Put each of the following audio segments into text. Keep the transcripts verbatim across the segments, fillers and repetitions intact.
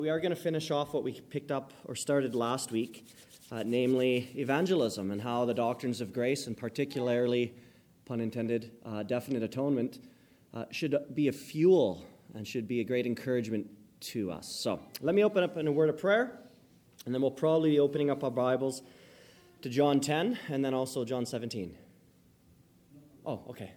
We are going to finish off what we picked up or started last week, uh, namely evangelism and how the doctrines of grace, and particularly, pun intended, uh, definite atonement, uh, should be a fuel and should be a great encouragement to us. So let me open up in a word of prayer, and then we'll probably be opening up our Bibles to John ten and then also John seventeen. Oh, okay.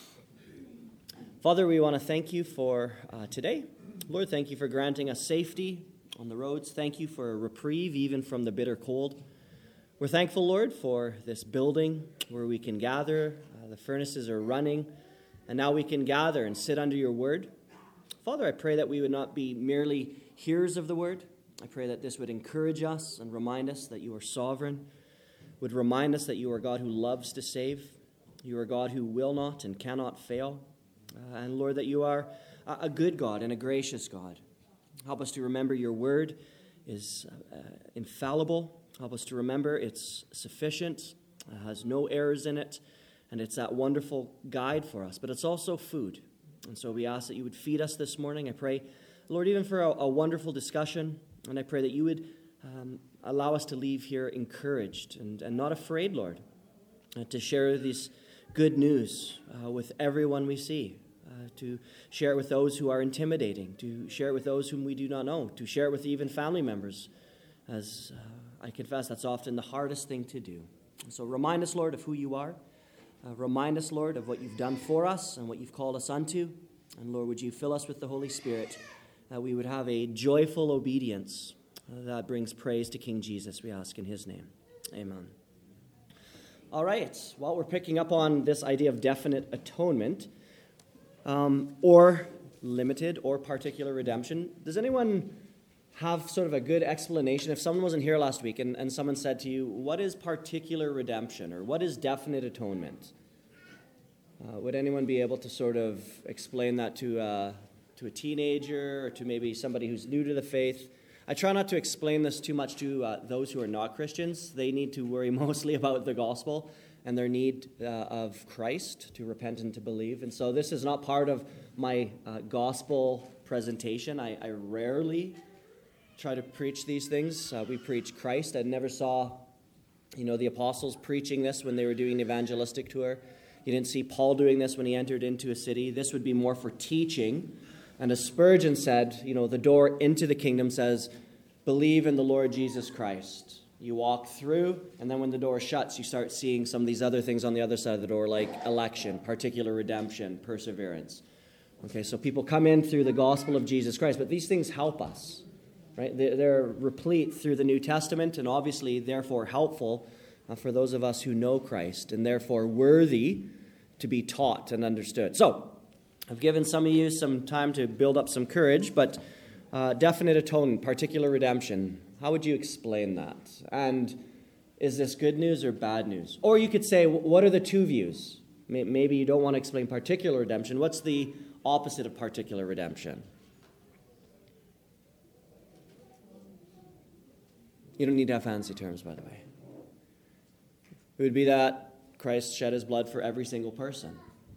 Father, we want to thank you for uh, today. Lord, thank you for granting us safety on the roads. Thank you for a reprieve even from the bitter cold. We're thankful, Lord, for this building where we can gather. Uh, the furnaces are running, and now we can gather and sit under your word. Father, I pray that we would not be merely hearers of the word. I pray that this would encourage us and remind us that you are sovereign, would remind us that you are God who loves to save. You are God who will not and cannot fail. Uh, and Lord, that you are a good God and a gracious God. Help us to remember your word is uh, infallible. Help us to remember it's sufficient, uh, has no errors in it, and it's that wonderful guide for us. But it's also food. And so we ask that you would feed us this morning. I pray, Lord, even for a, a wonderful discussion, and I pray that you would um, allow us to leave here encouraged and, and not afraid, Lord, uh, to share this good news uh, with everyone we see. Uh, to share it with those who are intimidating, to share it with those whom we do not know, to share it with even family members, as uh, I confess that's often the hardest thing to do. And so remind us, Lord, of who you are. Uh, remind us, Lord, of what you've done for us and what you've called us unto. And Lord, would you fill us with the Holy Spirit, that we would have a joyful obedience uh, that brings praise to King Jesus, we ask in his name. Amen. All right, well, we're picking up on this idea of definite atonement. Um, or limited or particular redemption. Does anyone have sort of a good explanation? If someone wasn't here last week and, and someone said to you, what is particular redemption or what is definite atonement? Uh, would anyone be able to sort of explain that to, uh, to a teenager or to maybe somebody who's new to the faith? I try not to explain this too much to uh, those who are not Christians. They need to worry mostly about the gospel and their need uh, of Christ to repent and to believe. And so this is not part of my uh, gospel presentation. I, I rarely try to preach these things. Uh, we preach Christ. I never saw, you know, the apostles preaching this when they were doing an evangelistic tour. You didn't see Paul doing this when he entered into a city. This would be more for teaching. And as Spurgeon said, you know, the door into the kingdom says, believe in the Lord Jesus Christ. You walk through, and then when the door shuts, you start seeing some of these other things on the other side of the door, like election, particular redemption, perseverance. Okay, so people come in through the gospel of Jesus Christ, but these things help us, right? They're replete through the New Testament, and obviously, therefore, helpful for those of us who know Christ, and therefore worthy to be taught and understood. So, I've given some of you some time to build up some courage, but uh, definite atonement, particular redemption, how would you explain that? And is this good news or bad news? Or you could say, what are the two views? Maybe you don't want to explain particular redemption. What's the opposite of particular redemption? You don't need to have fancy terms, by the way. It would be that Christ shed his blood for every single person,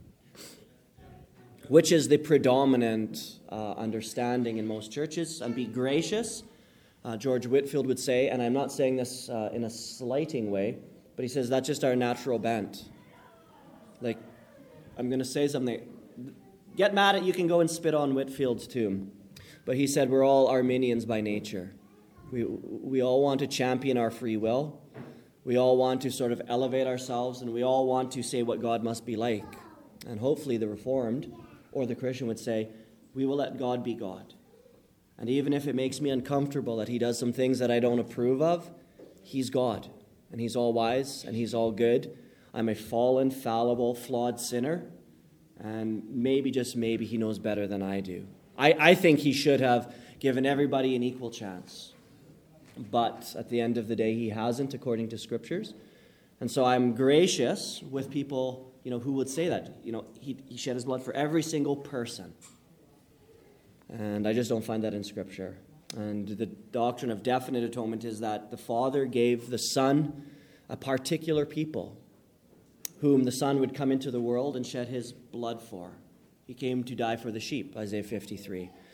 which is the predominant uh, understanding in most churches. And be gracious. Uh, George Whitefield would say, and I'm not saying this uh, in a slighting way, but he says that's just our natural bent. Like, I'm going to say something. Get mad at you can go and spit on Whitefield's tomb. But he said we're all Arminians by nature. We, we all want to champion our free will. We all want to sort of elevate ourselves, and we all want to say what God must be like. And hopefully the Reformed or the Christian would say, we will let God be God. And even if it makes me uncomfortable that he does some things that I don't approve of, he's God, and he's all wise, and he's all good. I'm a fallen, fallible, flawed sinner, and maybe, just maybe, he knows better than I do. I, I think he should have given everybody an equal chance. But at the end of the day, he hasn't, according to Scriptures. And so I'm gracious with people, you know, who would say that. You know, he, he shed his blood for every single person. And I just don't find that in Scripture. And the doctrine of definite atonement is that the Father gave the Son a particular people whom the Son would come into the world and shed his blood for. He came to die for the sheep, Isaiah fifty-three.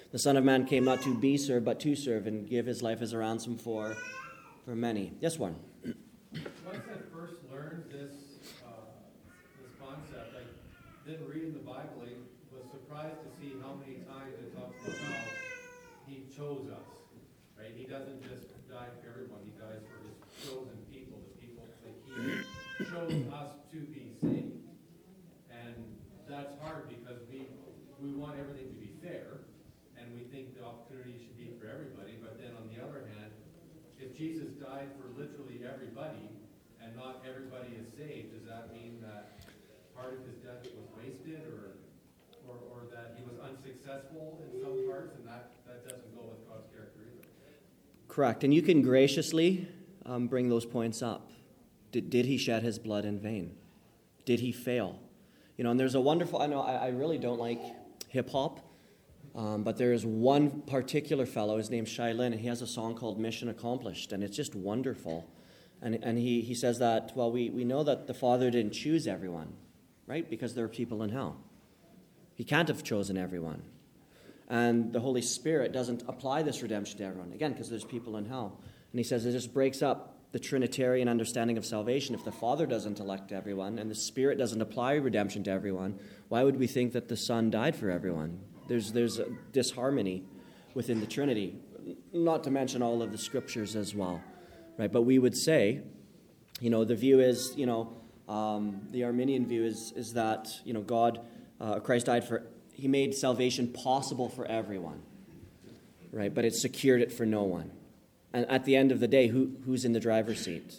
The Son of Man came not to be served, but to serve and give his life as a ransom for, for many. Yes, Warren? Once I first learned this uh, this concept, I didn't read in the Bible. I was surprised to see how many times it talks about how he chose us. Right? He doesn't just die for everyone. He dies for his chosen people, the people that he chose us to be saved. And that's hard because we we want everything to be fair, and we think the opportunity should be for everybody. But then on the other hand, if Jesus died for literally everybody and not everybody is saved, does that mean that part of his death was wasted, or or, or that he was unsuccessful in some parts, and that, that doesn't go with God's character either? Correct. And you can graciously um, bring those points up. Did, did he shed his blood in vain? Did he fail? You know, and there's a wonderful, I know I, I really don't like hip-hop, um, but there is one particular fellow, his name's Shai Linne, and he has a song called Mission Accomplished, and it's just wonderful. And and he, he says that, well, we, we know that the Father didn't choose everyone, right? Because there are people in hell. He can't have chosen everyone. And the Holy Spirit doesn't apply this redemption to everyone, again, because there's people in hell. And he says it just breaks up the Trinitarian understanding of salvation. If the Father doesn't elect everyone and the Spirit doesn't apply redemption to everyone, why would we think that the Son died for everyone? There's there's a disharmony within the Trinity, not to mention all of the Scriptures as well, right? But we would say, you know, the view is, you know, um, the Arminian view is is that, you know, God, uh, Christ died for, he made salvation possible for everyone, right? But it secured it for no one. And at the end of the day, who, who's in the driver's seat?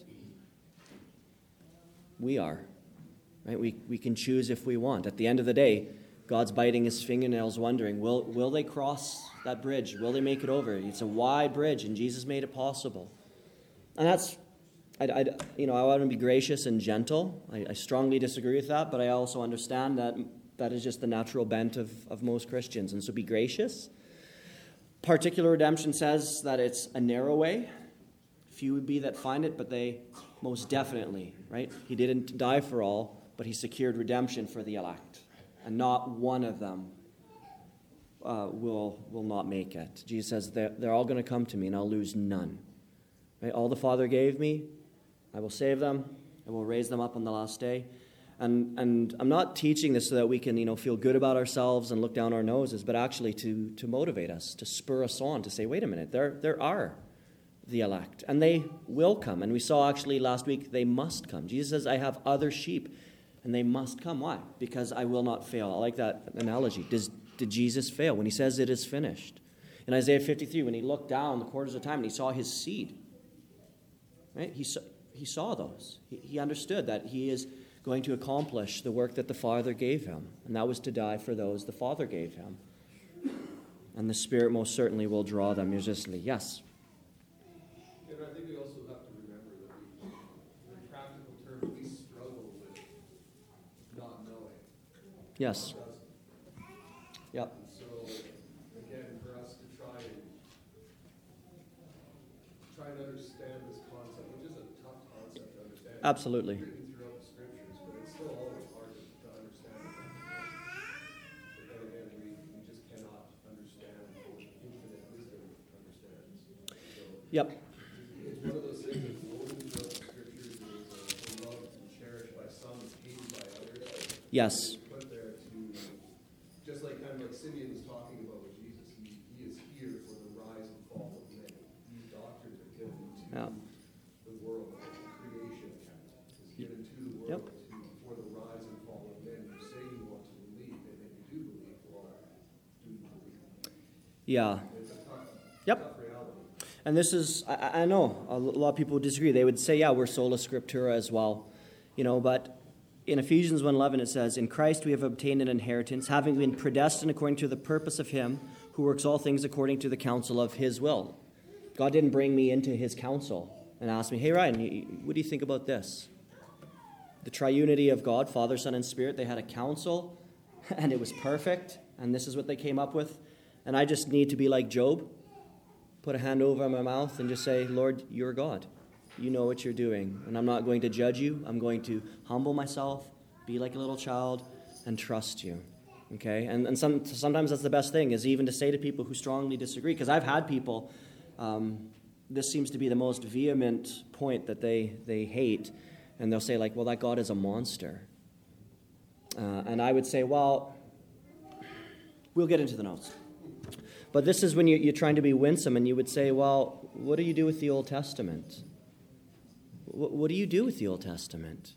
We are. Right? We, we can choose if we want. At the end of the day, God's biting his fingernails wondering, will, will they cross that bridge? Will they make it over? It's a wide bridge, and Jesus made it possible. And that's, I, I, you know, I want to be gracious and gentle. I, I strongly disagree with that, but I also understand that that is just the natural bent of, of most Christians. And so be gracious. Particular redemption says that it's a narrow way. Few would be that find it, but they most definitely, right? He didn't die for all, but he secured redemption for the elect. And not one of them uh, will, will not make it. Jesus says they're, they're all going to come to me, and I'll lose none. Right? All the Father gave me, I will save them. I will raise them up on the last day. And and I'm not teaching this so that we can, you know, feel good about ourselves and look down our noses, but actually to, to motivate us, to spur us on, to say, wait a minute, there there are the elect, and they will come. And we saw actually last week, they must come. Jesus says, I have other sheep, and they must come. Why? Because I will not fail. I like that analogy. Does, did Jesus fail when he says it is finished? In Isaiah fifty-three, when he looked down the quarters of time and he saw his seed, right? He saw, he saw those. He, he understood that he is going to accomplish the work that the Father gave him, and that was to die for those the Father gave him. And the Spirit most certainly will draw them irresistibly. Yes? Yeah, but I think we also have to remember that we, in practical terms, we struggle with not knowing. Yes. Yep. And so, again, for us to try and try and understand this concept, which is a tough concept to understand. Absolutely. Yep. It's one of those things that's woven throughout the scriptures that is beloved and cherished by some, hated by others. Yes. Put there to, just like kind of like Simeon was talking about with Jesus, he, he is here for the rise and fall of men. These doctrines are given to yeah. the world, like the creation is given to the world yep. to, for the rise and fall of men who say you want to believe, and if you do believe, well, do you believe? Yeah. It's a tough, yep. tough reality. And this is, I, I know, a lot of people would disagree. They would say, yeah, we're sola scriptura as well. You know, but in Ephesians one eleven it says, in Christ we have obtained an inheritance, having been predestined according to the purpose of him who works all things according to the counsel of his will. God didn't bring me into his counsel and ask me, hey, Ryan, what do you think about this? The triunity of God, Father, Son, and Spirit, they had a counsel, and it was perfect, and this is what they came up with. And I just need to be like Job, put a hand over my mouth and just say, Lord, you're God. You know what you're doing. And I'm not going to judge you. I'm going to humble myself, be like a little child, and trust you. Okay, and, and some, sometimes that's the best thing, is even to say to people who strongly disagree, because I've had people, um, this seems to be the most vehement point that they, they hate, and they'll say, like, well, that God is a monster. Uh, and I would say, well, we'll get into the notes. But this is when you, you're trying to be winsome, and you would say, well, what do you do with the Old Testament? What, what do you do with the Old Testament?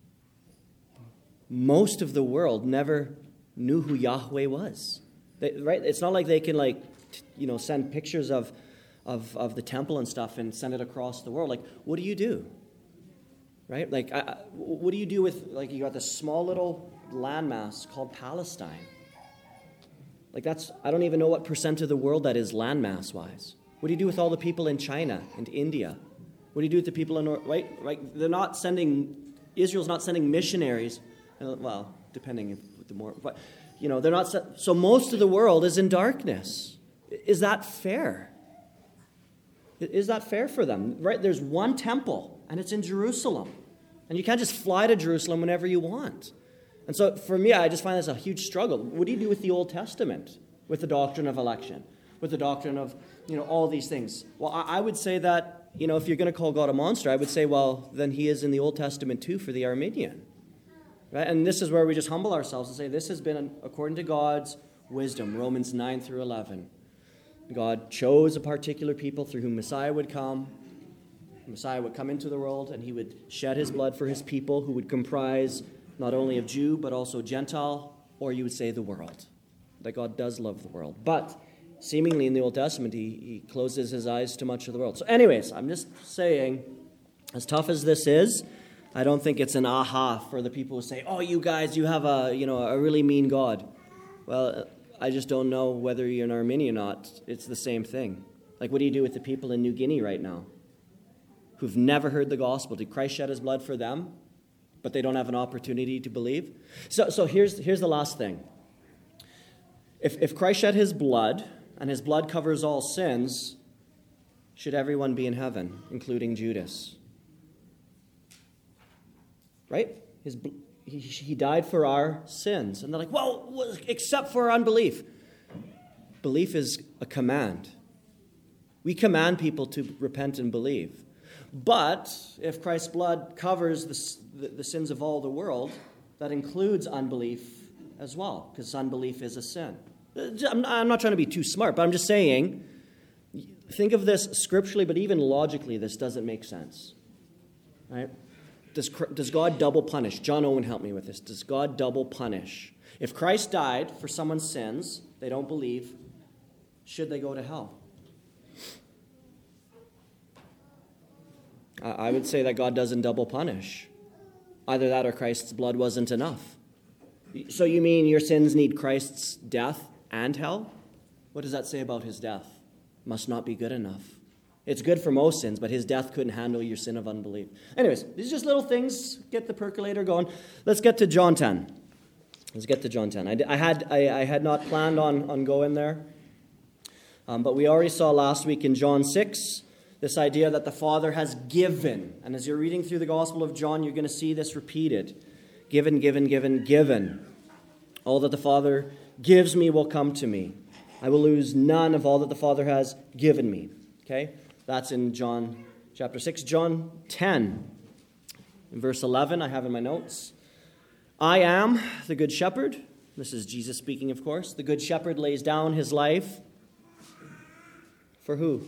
Most of the world never knew who Yahweh was, they, right? It's not like they can, like, you know, send pictures of, of of the temple and stuff and send it across the world. Like, what do you do, right? Like, I, I, what do you do with, like, you got this small little landmass called Palestine? Like, that's, I don't even know what percent of the world that is landmass wise. What do you do with all the people in China and India? What do you do with the people in North, right? Right? They're not sending, Israel's not sending missionaries. Well, depending if the more, but, you know, they're not, so most of the world is in darkness. Is that fair? Is that fair for them? Right? There's one temple, and it's in Jerusalem. And you can't just fly to Jerusalem whenever you want. And so for me, I just find this a huge struggle. What do you do with the Old Testament? With the doctrine of election? With the doctrine of, you know, all these things? Well, I would say that, you know, if you're going to call God a monster, I would say, well, then he is in the Old Testament too for the Arminian. Right? And this is where we just humble ourselves and say, this has been according to God's wisdom, Romans nine through eleven. God chose a particular people through whom Messiah would come. Messiah would come into the world, and he would shed his blood for his people, who would comprise not only of Jew, but also Gentile, or you would say the world. That God does love the world. But seemingly in the Old Testament, he, he closes his eyes to much of the world. So anyways, I'm just saying, as tough as this is, I don't think it's an aha for the people who say, oh, you guys, you have a, you know, a really mean God. Well, I just don't know whether you're an Arminian or not. It's the same thing. Like, what do you do with the people in New Guinea right now who've never heard the gospel? Did Christ shed his blood for them, but they don't have an opportunity to believe? So, so here's, here's the last thing. If, if Christ shed his blood, and his blood covers all sins, should everyone be in heaven, including Judas? Right? His, he, he died for our sins. And they're like, well, except for our unbelief. Belief is a command. We command people to repent and believe. But if Christ's blood covers the, the, the sins of all the world, that includes unbelief as well, because unbelief is a sin. I'm, I'm not trying to be too smart, but I'm just saying, think of this scripturally, but even logically, this doesn't make sense. Right? Does, does God double punish? John Owen helped me with this. Does God double punish? If Christ died for someone's sins, they don't believe, should they go to hell? I would say that God doesn't double punish. Either that or Christ's blood wasn't enough. So you mean your sins need Christ's death and hell? What does that say about his death? Must not be good enough. It's good for most sins, but his death couldn't handle your sin of unbelief. Anyways, these are just little things. Get the percolator going. Let's get to John ten. Let's get to John ten. I, I had I, I had not planned on, on going there, um, but we already saw last week in John six this idea that the Father has given. And as you're reading through the Gospel of John, you're going to see this repeated. Given, given, given, given. All that the Father gives me will come to me. I will lose none of all that the Father has given me. Okay? That's in John chapter six. John ten, in verse eleven, I have in my notes. I am the good shepherd. This is Jesus speaking, of course. The good shepherd lays down his life. For who?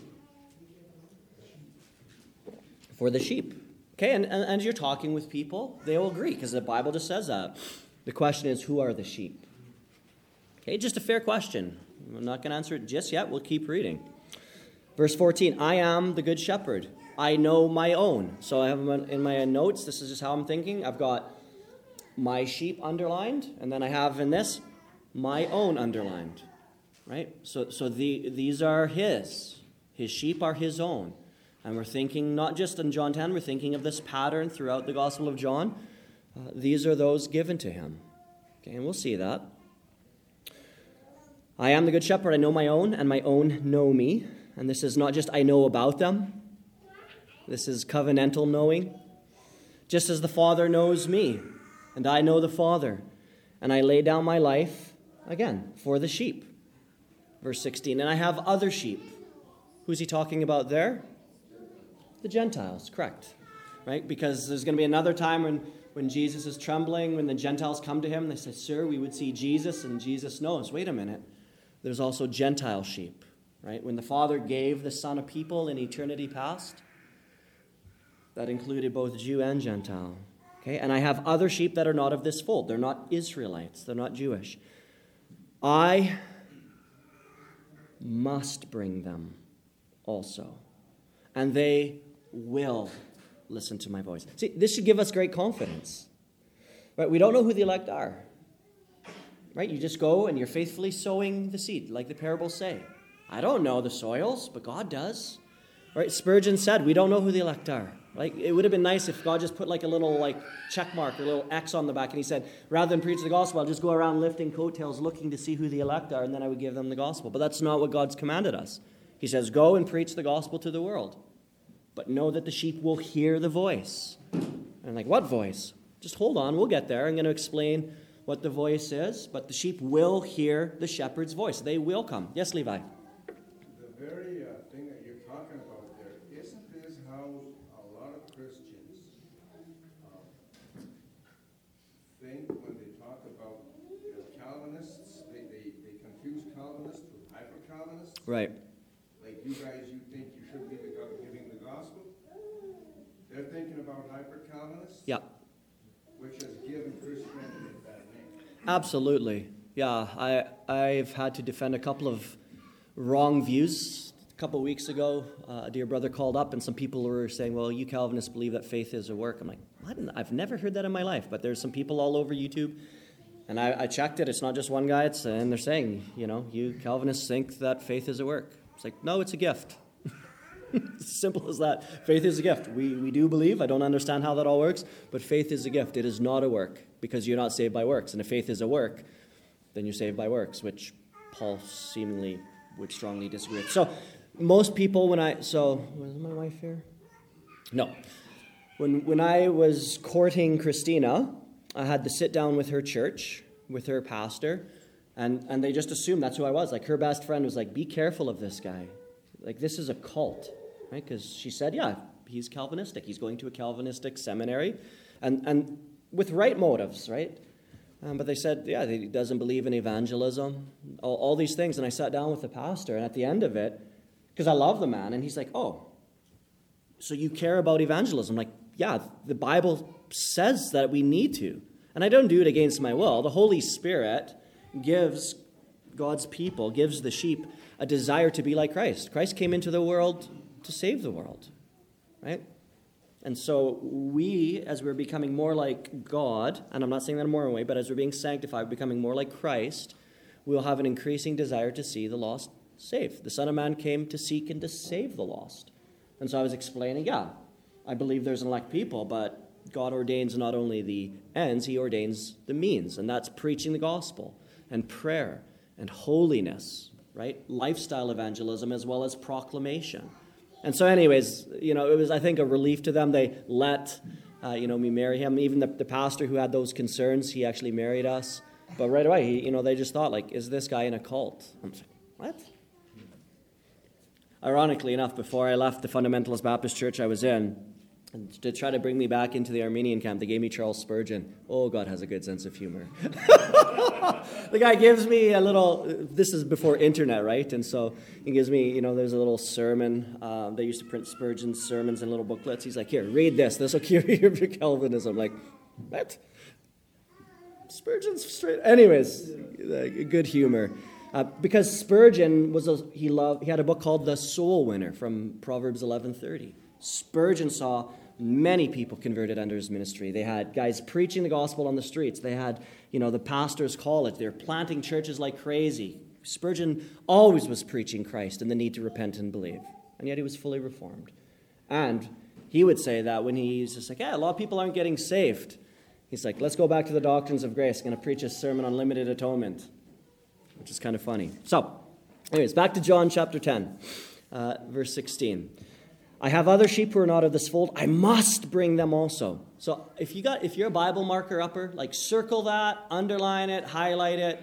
For the sheep. Okay, and, and, and you're talking with people, they will agree, because the Bible just says that. The question is, who are the sheep? Okay, just a fair question. I'm not going to answer it just yet. We'll keep reading. Verse fourteen, I am the good shepherd. I know my own. So I have in my notes, this is just how I'm thinking. I've got my sheep underlined, and then I have in this, my own underlined. Right? So, so the, these are his. His sheep are his own. And we're thinking, not just in John ten, we're thinking of this pattern throughout the Gospel of John. Uh, these are those given to him. Okay, and we'll see that. I am the good shepherd. I know my own, and my own know me. And this is not just I know about them. This is covenantal knowing. Just as the Father knows me, and I know the Father, and I lay down my life Again, for the sheep. Verse sixteen, and I have other sheep. Who's he talking about there? The Gentiles, correct. Right? Because there's going to be another time when, when Jesus is trembling, when the Gentiles come to him, they say, sir, we would see Jesus, and Jesus knows, wait a minute, there's also Gentile sheep. Right? When the Father gave the Son a people in eternity past, that included both Jew and Gentile. Okay? And I have other sheep that are not of this fold. They're not Israelites. They're not Jewish. I must bring them also. And they will listen to my voice. See, this should give us great confidence. Right? We don't know who the elect are. Right? You just go and you're faithfully sowing the seed, like the parables say. I don't know the soils, but God does. Right? Spurgeon said, we don't know who the elect are. Like, it would have been nice if God just put like a little like check mark or a little X on the back, and he said, rather than preach the gospel, I'll just go around lifting coattails looking to see who the elect are, and then I would give them the gospel. But that's not what God's commanded us. He says, go and preach the gospel to the world, but know that the sheep will hear the voice. And I'm like, what voice? Just hold on, we'll get there. I'm going to explain what the voice is, but the sheep will hear the shepherd's voice. They will come. Yes, Levi? The very uh, thing that you're talking about there, isn't this how a lot of Christians um, think when they talk about you know, Calvinists? They, they, they confuse Calvinists with hyper-Calvinists. Right. Like you guys, you think you should be the, giving the gospel? They're thinking about hyper-Calvinists? Yeah. Which has given Christianity that name. Absolutely. Yeah, I, I've had to defend a couple of wrong views. A couple of weeks ago, uh, a dear brother called up, and some people were saying, well, you Calvinists believe that faith is a work. I'm like, what? I've never heard that in my life, but there's some people all over YouTube. And I, I checked it. It's not just one guy. It's, and they're saying, you know, you Calvinists think that faith is a work. It's like, no, it's a gift. It's simple as that. Faith is a gift. We we do believe. I don't understand how that all works, but faith is a gift. It is not a work, because you're not saved by works. And if faith is a work, then you're saved by works, which Paul seemingly would strongly disagree with. So most people, when I... So, was my wife here? No. When, when I was courting Christina, I had to sit down with her church, with her pastor, and, and they just assumed that's who I was. Like, her best friend was like, be careful of this guy. Like, this is a cult, right? Because she said, yeah, he's Calvinistic. He's going to a Calvinistic seminary, and and with right motives, right? Um, but they said, yeah, he doesn't believe in evangelism, all, all these things. And I sat down with the pastor, and at the end of it, because I love the man, and he's like, oh, so you care about evangelism? I'm like, yeah, the Bible says that we need to. And I don't do it against my will. The Holy Spirit gives God's people, gives the sheep a desire to be like Christ. Christ came into the world to save the world, right? And so we, as we're becoming more like God, and I'm not saying that in a moral way, but as we're being sanctified, becoming more like Christ, we'll have an increasing desire to see the lost saved. The Son of Man came to seek and to save the lost. And so I was explaining, yeah, I believe there's an elect people, but God ordains not only the ends, he ordains the means, and that's preaching the gospel and prayer and holiness, right? Lifestyle evangelism as well as proclamation. And so anyways, you know, it was, I think, a relief to them. They let, uh, you know, me marry him. Even the, the pastor who had those concerns, he actually married us. But right away, he, you know, they just thought, like, is this guy in a cult? I'm like, what? Ironically enough, before I left the Fundamentalist Baptist church I was in, and to try to bring me back into the Armenian camp, they gave me Charles Spurgeon. Oh, God has a good sense of humor. The guy gives me a little, this is before internet, right? And so he gives me, you know, there's a little sermon. Uh, they used to print Spurgeon's sermons in little booklets. He's like, here, read this. This will cure your Calvinism. I'm like, what? Spurgeon's straight. Anyways, good humor. Uh, because Spurgeon was a, he loved, he had a book called The Soul Winner from Proverbs eleven thirty. Spurgeon saw many people converted under his ministry. They had guys preaching the gospel on the streets. They had, you know, the pastor's college. They were planting churches like crazy. Spurgeon always was preaching Christ and the need to repent and believe. And yet he was fully reformed. And he would say that when he's just like, yeah, a lot of people aren't getting saved. He's like, let's go back to the doctrines of grace. I'm going to preach a sermon on limited atonement, which is kind of funny. So, anyways, back to John chapter ten, uh, verse sixteen. I have other sheep who are not of this fold. I must bring them also. So if you got, if you're a Bible marker upper, like circle that, underline it, highlight it.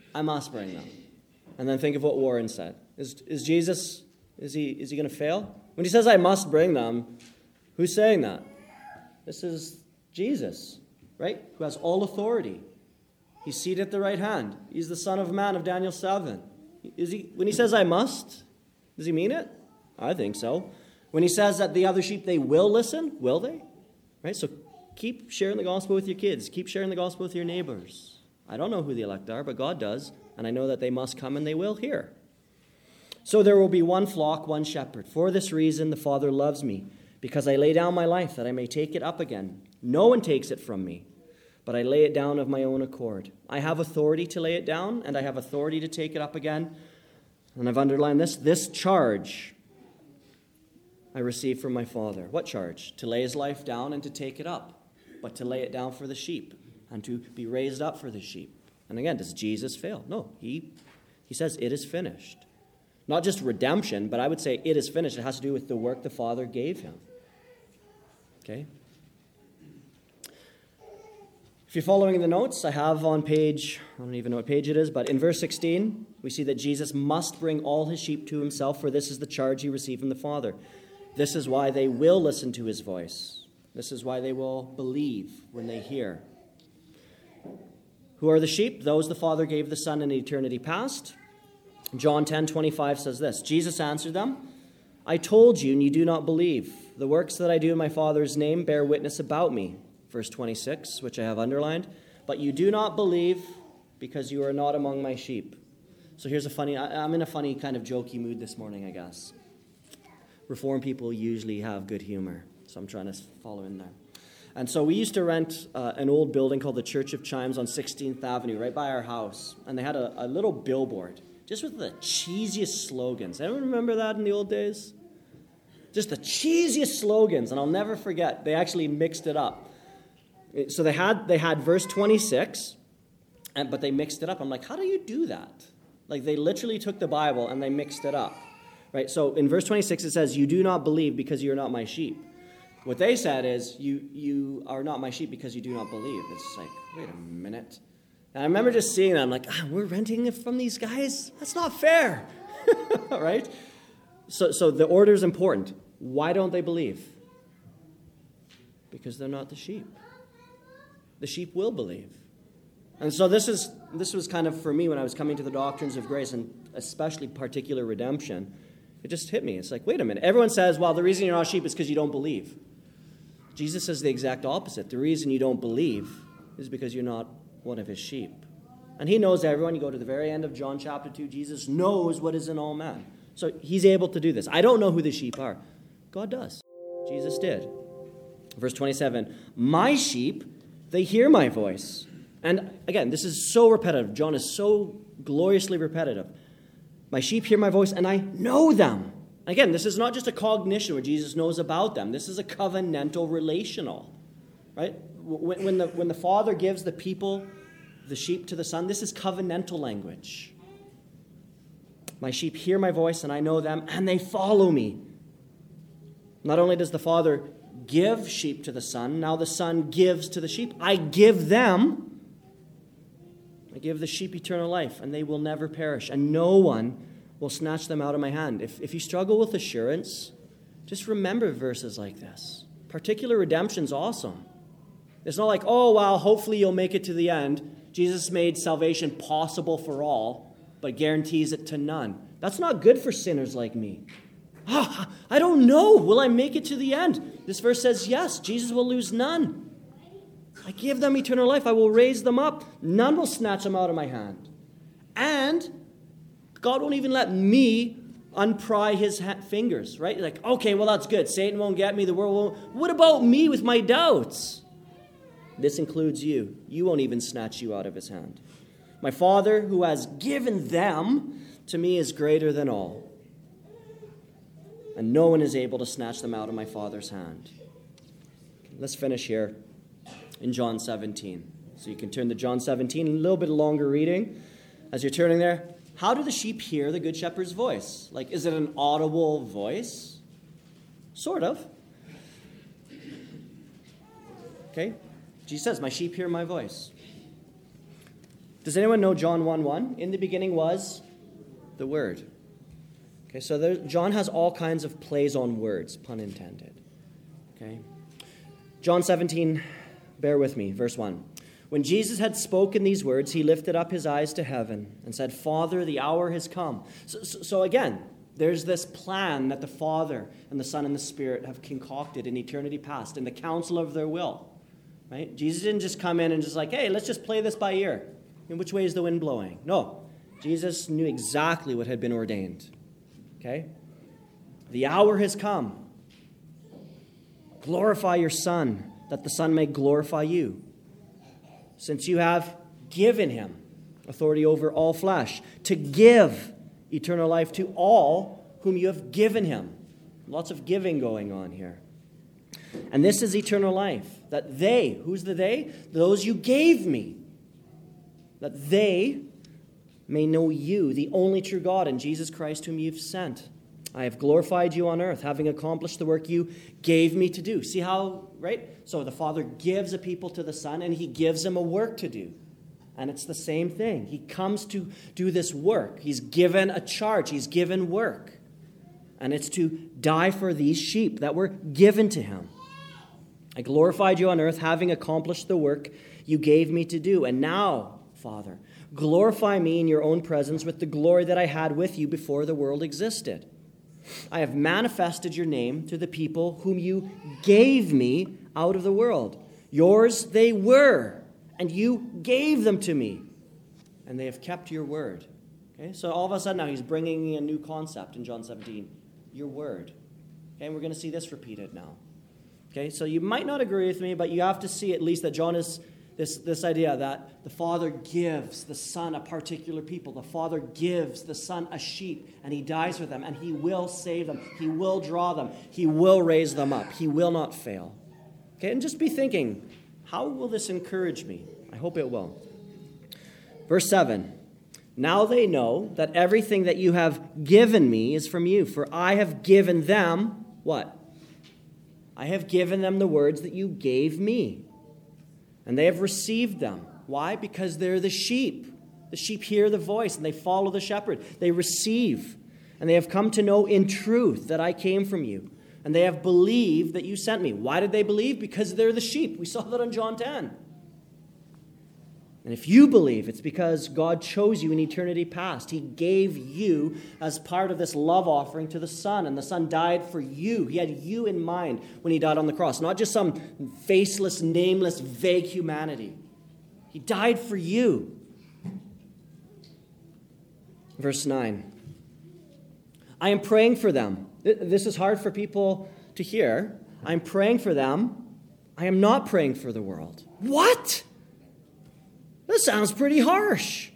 I must bring them. And then think of what Warren said. Is, is Jesus, is he, is he going to fail? When he says, I must bring them, who's saying that? This is Jesus, right? Who has all authority. He's seated at the right hand. He's the Son of Man of Daniel seven. Is he, when he says, I must, does he mean it? I think so. When he says that the other sheep, they will listen, will they? Right? So keep sharing the gospel with your kids. Keep sharing the gospel with your neighbors. I don't know who the elect are, but God does. And I know that they must come and they will hear. So there will be one flock, one shepherd. For this reason, the Father loves me, because I lay down my life that I may take it up again. No one takes it from me, but I lay it down of my own accord. I have authority to lay it down, and I have authority to take it up again. And I've underlined this. This charge I received from my Father. What charge? To lay his life down and to take it up, but to lay it down for the sheep and to be raised up for the sheep. And again, does Jesus fail? No, he, he says it is finished. Not just redemption, but I would say it is finished. It has to do with the work the Father gave him. Okay? If you're following in the notes, I have on page, I don't even know what page it is, but in verse sixteen, we see that Jesus must bring all his sheep to himself, for this is the charge he received from the Father. This is why they will listen to his voice. This is why they will believe when they hear. Who are the sheep? Those the Father gave the Son in eternity past. John ten twenty-five says this, Jesus answered them, I told you, and you do not believe. The works that I do in my Father's name bear witness about me. Verse twenty-six, which I have underlined. But you do not believe because you are not among my sheep. So here's a funny, I'm in a funny kind of jokey mood this morning, I guess. Reformed people usually have good humor, so I'm trying to follow in there. And so we used to rent uh, an old building called the Church of Chimes on sixteenth Avenue, right by our house. And they had a, a little billboard, just with the cheesiest slogans. Anyone remember that in the old days? Just the cheesiest slogans, and I'll never forget. They actually mixed it up. So they had they had verse twenty-six, and, but they mixed it up. I'm like, how do you do that? Like, they literally took the Bible and they mixed it up. Right? So in verse twenty-six it says, you do not believe because you are not my sheep. What they said is, you you are not my sheep because you do not believe. It's like, wait a minute. And I remember just seeing that. I'm like, ah, we're renting it from these guys? That's not fair. Right? So, so the order is important. Why don't they believe? Because they're not the sheep. The sheep will believe. And so this is this was kind of for me when I was coming to the doctrines of grace, and especially particular redemption. It just hit me. It's like, wait a minute. Everyone says, well, the reason you're not sheep is because you don't believe. Jesus says the exact opposite. The reason you don't believe is because you're not one of his sheep. And he knows everyone. You go to the very end of John chapter two, Jesus knows what is in all men. So he's able to do this. I don't know who the sheep are. God does. Jesus did. Verse twenty-seven, my sheep, they hear my voice. And again, this is so repetitive. John is so gloriously repetitive. My sheep hear my voice, and I know them. Again, this is not just a cognition where Jesus knows about them. This is a covenantal relational. Right? When, when, the, when the Father gives the people, the sheep to the Son, this is covenantal language. My sheep hear my voice, and I know them, and they follow me. Not only does the Father give sheep to the Son, now the Son gives to the sheep. I give them, I give the sheep eternal life, and they will never perish, and no one will snatch them out of my hand. If, if you struggle with assurance, just remember verses like this. Particular redemption's awesome. It's not like, oh, well, hopefully you'll make it to the end. Jesus made salvation possible for all, but guarantees it to none. That's not good for sinners like me. Oh, I don't know. Will I make it to the end? This verse says, yes, Jesus will lose none. I give them eternal life. I will raise them up. None will snatch them out of my hand. And God won't even let me unpry his ha- fingers, right? Like, okay, well, that's good. Satan won't get me. The world won't. What about me with my doubts? This includes you. You won't even snatch you out of his hand. My Father, who has given them to me, is greater than all. And no one is able to snatch them out of my Father's hand. Let's finish here in John seventeen. So you can turn to John seventeen, a little bit longer reading. As you're turning there, how do the sheep hear the Good Shepherd's voice? Like, is it an audible voice? Sort of. Okay? Jesus says, my sheep hear my voice. Does anyone know John one one? In the beginning was the Word. Okay, so there, John has all kinds of plays on words, pun intended. Okay, John seventeen, bear with me, verse one. When Jesus had spoken these words, he lifted up his eyes to heaven and said, Father, the hour has come. So, so, so again, there's this plan that the Father and the Son and the Spirit have concocted in eternity past, in the counsel of their will. Right? Jesus didn't just come in and just like, hey, let's just play this by ear. In which way is the wind blowing? No. Jesus knew exactly what had been ordained. Okay? The hour has come. Glorify your Son, that the Son may glorify you. Since you have given him authority over all flesh, to give eternal life to all whom you have given him. Lots of giving going on here. And this is eternal life, that they, who's the they? Those you gave me, that they may know you, the only true God, and Jesus Christ whom you've sent. I have glorified you on earth, having accomplished the work you gave me to do. See how, right? So the Father gives a people to the Son, and he gives him a work to do. And it's the same thing. He comes to do this work. He's given a charge. He's given work. And it's to die for these sheep that were given to him. I glorified you on earth, having accomplished the work you gave me to do. And now, Father, glorify me in your own presence with the glory that I had with you before the world existed. I have manifested your name to the people whom you gave me out of the world. Yours they were, and you gave them to me, and they have kept your word. Okay, so all of a sudden now he's bringing a new concept in John seventeen, your word. Okay, and we're going to see this repeated now. Okay, so you might not agree with me, but you have to see at least that John is This, this idea that the Father gives the Son a particular people. The Father gives the Son a sheep, and he dies for them, and he will save them. He will draw them. He will raise them up. He will not fail. Okay, and just be thinking, how will this encourage me? I hope it will. Verse seven, now they know that everything that you have given me is from you, for I have given them, what? I have given them the words that you gave me. And they have received them. Why? Because they're the sheep. The sheep hear the voice and they follow the shepherd. They receive. And they have come to know in truth that I came from you. And they have believed that you sent me. Why did they believe? Because they're the sheep. We saw that on John ten. And if you believe, it's because God chose you in eternity past. He gave you as part of this love offering to the Son. And the Son died for you. He had you in mind when he died on the cross. Not just some faceless, nameless, vague humanity. He died for you. Verse nine. I am praying for them. This is hard for people to hear. I'm praying for them. I am not praying for the world. What? That sounds pretty harsh.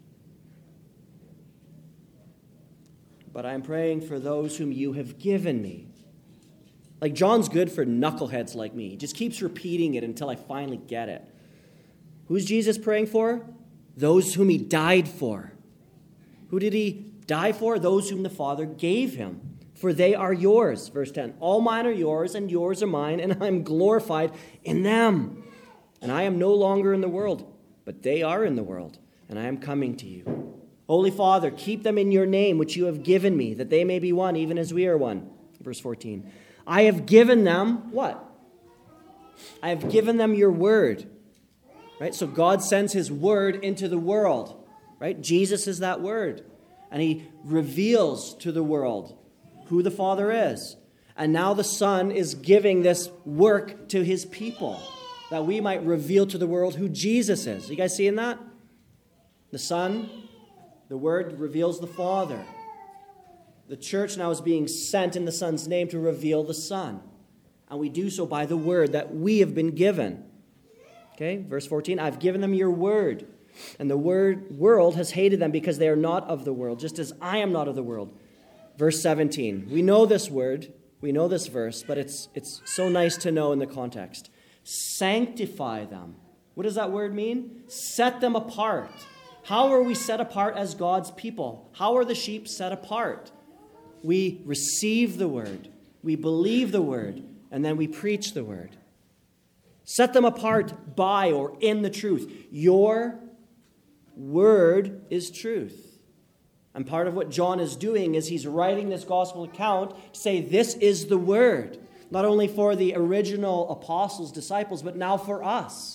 But I'm praying for those whom you have given me. Like John's good for knuckleheads like me. He just keeps repeating it until I finally get it. Who's Jesus praying for? Those whom he died for. Who did he die for? Those whom the Father gave him. For they are yours. Verse ten. All mine are yours, and yours are mine, and I am glorified in them. And I am no longer in the world, but they are in the world, and I am coming to you. Holy Father, keep them in your name, which you have given me, that they may be one, even as we are one. Verse fourteen. I have given them, what? I have given them your word. Right? So God sends his word into the world. Right? Jesus is that word. And he reveals to the world who the Father is. And now the Son is giving this work to his people, that we might reveal to the world who Jesus is. You guys seeing that? The Son, the Word reveals the Father. The church now is being sent in the Son's name to reveal the Son. And we do so by the Word that we have been given. Okay, verse fourteen, I've given them your Word. And the word, world has hated them because they are not of the world, just as I am not of the world. Verse seventeen, we know this word, we know this verse, but it's it's so nice to know in the context. Sanctify them. What does that word mean? Set them apart. How are we set apart as God's people? How are the sheep set apart? We receive the word. We believe the word. And then we preach the word. Set them apart by or in the truth. Your word is truth. And part of what John is doing is he's writing this gospel account to say this is the word, not only for the original apostles, disciples, but now for us.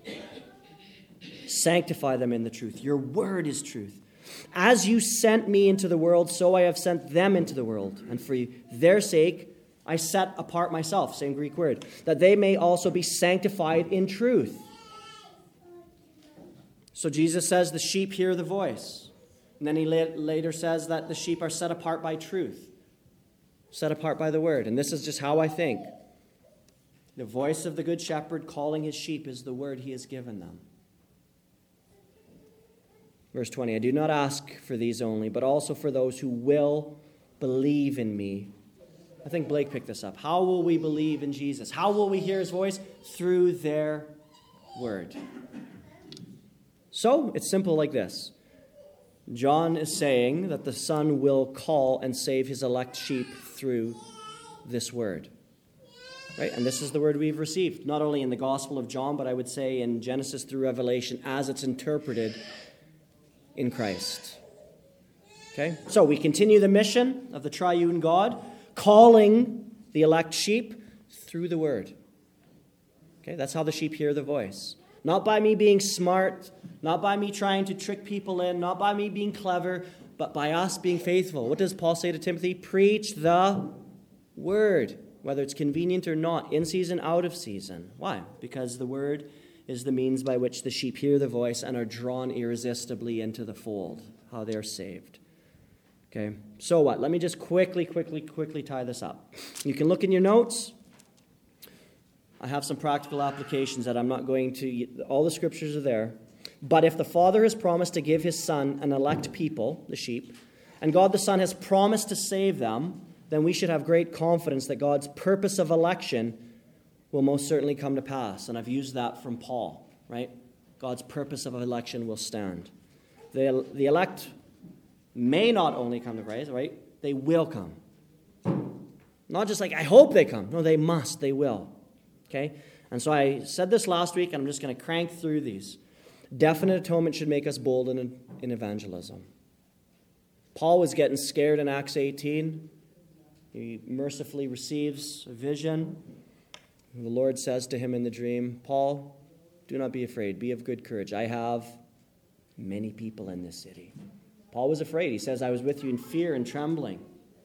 Sanctify them in the truth. Your word is truth. As you sent me into the world, so I have sent them into the world. And for their sake, I set apart myself, same Greek word, that they may also be sanctified in truth. So Jesus says the sheep hear the voice. And then he later says that the sheep are set apart by truth, set apart by the word. And this is just how I think. The voice of the good shepherd calling his sheep is the word he has given them. Verse twenty, I do not ask for these only, but also for those who will believe in me. I think Blake picked this up. How will we believe in Jesus? How will we hear his voice? Through their word. So, it's simple like this. John is saying that the Son will call and save his elect sheep through this word. Right? And this is the word we've received, not only in the Gospel of John, but I would say in Genesis through Revelation as it's interpreted in Christ. Okay? So we continue the mission of the triune God, calling the elect sheep through the word. Okay? That's how the sheep hear the voice. Not by me being smart, not by me trying to trick people in, not by me being clever, but by us being faithful. What does Paul say to Timothy? Preach the word, whether it's convenient or not, in season, out of season. Why? Because the word is the means by which the sheep hear the voice and are drawn irresistibly into the fold, how they're saved. Okay, so what? Let me just quickly, quickly, quickly tie this up. You can look in your notes. I have some practical applications that I'm not going to, all the scriptures are there. But if the Father has promised to give his Son an elect people, the sheep, and God the Son has promised to save them, then we should have great confidence that God's purpose of election will most certainly come to pass. And I've used that from Paul, right? God's purpose of election will stand. The, the elect may not only come to Christ, right? They will come. Not just like, I hope they come. No, they must. They will. Okay? And so I said this last week, and I'm just going to crank through these. Definite atonement should make us bold in, in evangelism. Paul was getting scared in Acts eighteen. He mercifully receives a vision. The Lord says to him in the dream, Paul, do not be afraid. Be of good courage. I have many people in this city. Paul was afraid. He says, I was with you in fear and trembling.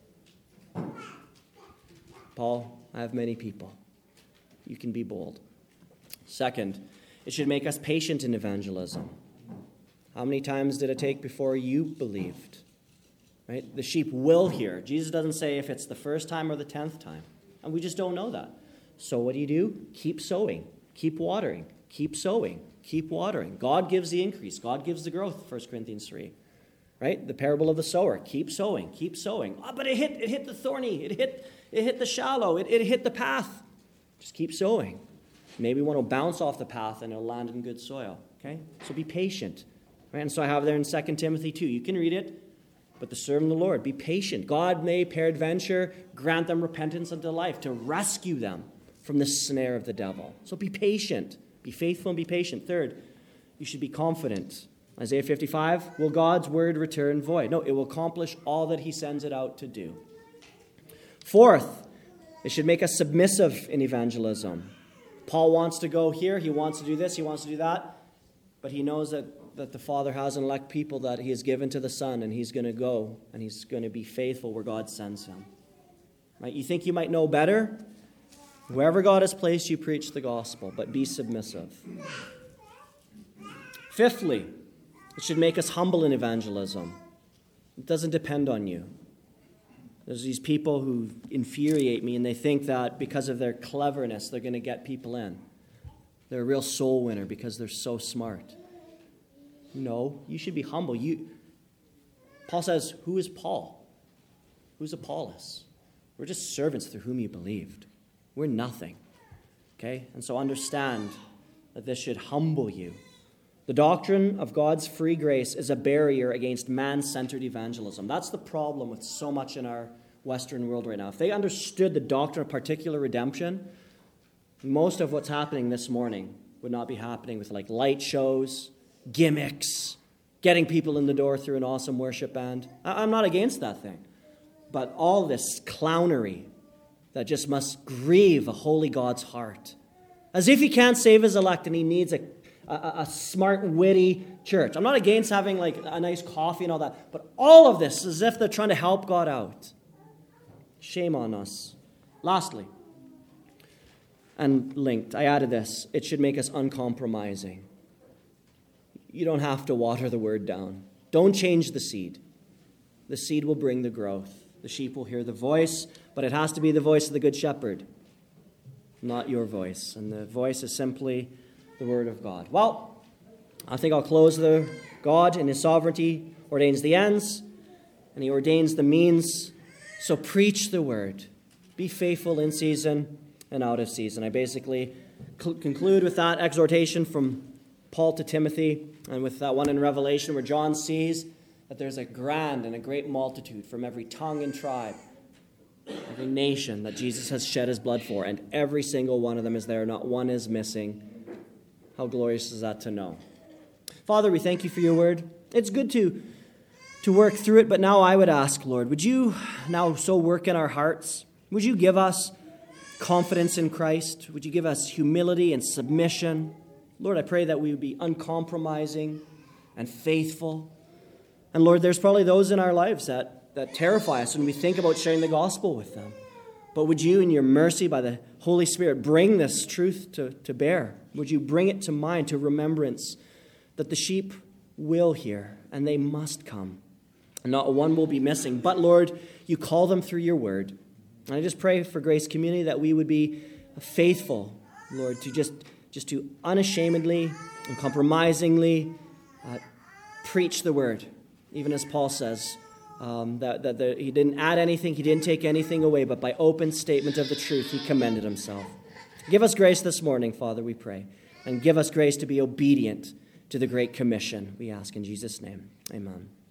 Paul, I have many people. You can be bold. Second, it should make us patient in evangelism. How many times did it take before you believed? Right? The sheep will hear. Jesus doesn't say if it's the first time or the tenth time. And we just don't know that. So what do you do? Keep sowing. Keep watering. Keep sowing. Keep watering. God gives the increase. God gives the growth, First Corinthians three. Right? The parable of the sower. Keep sowing. Keep sowing. Oh, but it hit, it hit the thorny. It hit, it hit the shallow. It, it hit the path. Just keep sowing. Maybe one will bounce off the path and it'll land in good soil. Okay? So be patient. Right? And so I have there in Second Timothy two. You can read it. But the servant of the Lord, be patient. God may peradventure grant them repentance unto life to rescue them from the snare of the devil. So be patient. Be faithful and be patient. Third, you should be confident. Isaiah fifty-five, will God's word return void? No, it will accomplish all that he sends it out to do. Fourth, it should make us submissive in evangelism. Paul wants to go here. He wants to do this. He wants to do that. But he knows that, that the Father has an elect people that he has given to the Son, and he's going to go, and he's going to be faithful where God sends him. Right? You think you might know better? Wherever God has placed you, preach the gospel, but be submissive. Fifthly, it should make us humble in evangelism. It doesn't depend on you. There's these people who infuriate me, and they think that because of their cleverness, they're going to get people in. They're a real soul winner because they're so smart. No, you should be humble. You, Paul says, who is Paul? Who's Apollos? We're just servants through whom you believed. We're nothing. Okay? And so understand that this should humble you. The doctrine of God's free grace is a barrier against man-centered evangelism. That's the problem with so much in our Western world right now. If they understood the doctrine of particular redemption, most of what's happening this morning would not be happening with like light shows, gimmicks, getting people in the door through an awesome worship band. I'm not against that thing. But all this clownery that just must grieve a holy God's heart. As if he can't save his elect and he needs a, a, a smart, witty church. I'm not against having like a nice coffee and all that. But all of this as if they're trying to help God out. Shame on us. Lastly, and linked, I added this. It should make us uncompromising. You don't have to water the word down. Don't change the seed. The seed will bring the growth. The sheep will hear the voice, but it has to be the voice of the Good Shepherd, not your voice. And the voice is simply the Word of God. Well, I think I'll close there. God, in his sovereignty, ordains the ends, and he ordains the means. So preach the Word. Be faithful in season and out of season. I basically cl- conclude with that exhortation from Paul to Timothy, and with that one in Revelation where John sees that there's a grand and a great multitude from every tongue and tribe, every nation that Jesus has shed his blood for, and every single one of them is there. Not one is missing. How glorious is that to know? Father, we thank you for your word. It's good to, to work through it, but now I would ask, Lord, would you now so work in our hearts? Would you give us confidence in Christ? Would you give us humility and submission? Lord, I pray that we would be uncompromising and faithful. And Lord, there's probably those in our lives that, that terrify us when we think about sharing the gospel with them. But would you, in your mercy, by the Holy Spirit, bring this truth to, to bear? Would you bring it to mind, to remembrance, that the sheep will hear and they must come. And not one will be missing. But Lord, you call them through your word. And I just pray for Grace Community that we would be faithful, Lord, to just, just to unashamedly and compromisingly uh, preach the word. Even as Paul says, um, that, that the, he didn't add anything, he didn't take anything away, but by open statement of the truth, he commended himself. Give us grace this morning, Father, we pray. And give us grace to be obedient to the Great Commission, we ask in Jesus' name. Amen.